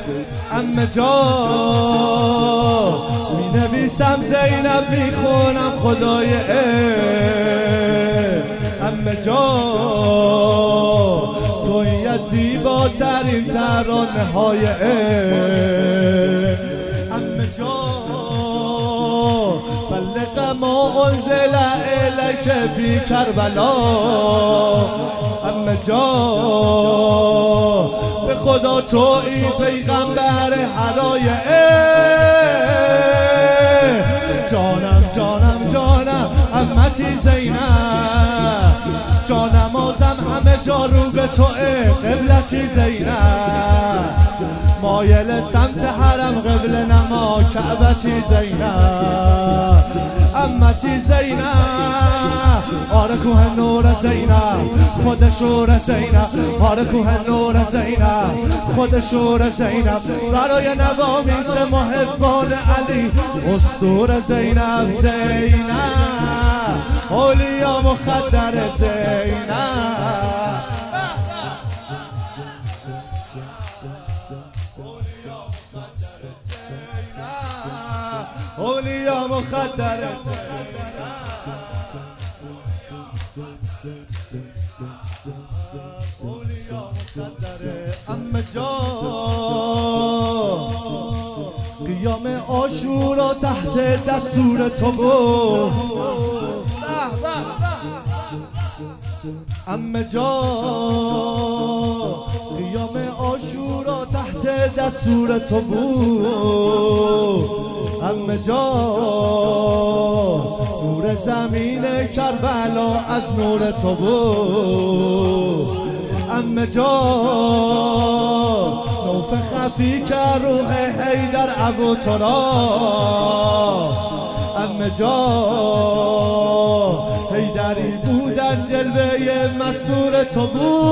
عمه جان می نویسم زینب میخونم خدای عمه جان توی از زیباترین ترانه های عمه جان بلغ ما انزل الیک فی کربلا عمه جان به خدا تویی پیغمبر هرای جانم جانم جانم عمتی زینب جانمازم همه جا رو به توئه قبلتی زینب مایل سمت حرم قبل نما کعبتی زینب عمتی زینب آره کوه نور زینب خود شور زینب آره کوه نور زینب خود شور زینب برای نوامیس محبان علی اسطور زینب زینب اولیا مخدر زینب اولیا مخدر عمه جان قیام عاشورا تحت دستور تو بود عمه جان قیام عاشورا تحت دستور تو بود عمه جان نور زمین کربلا از نور تو بود عمه جان نوف خفی که روح حیدر ابو تراب عمه جان حیدری بودن جلوه مستور تو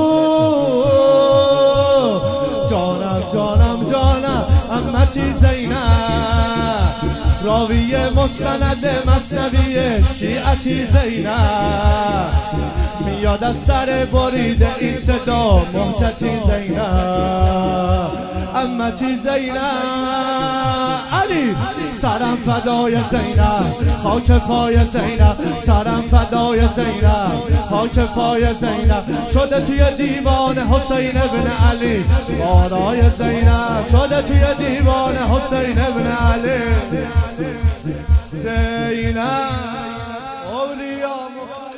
بود جانم جانم جانم عمتی زینب راوی مستند مثنوی شیعتی زینب میاد از سر برید این صدا مهجتی زینب عمتی زینب علی سرم فدای زینب خاک پای زینب سرم فدای زینب خاک پای زینب شده توی دیوان حسین ابن علی بارای زینب شده توی دیوان حسین ابن علی زینب اولیا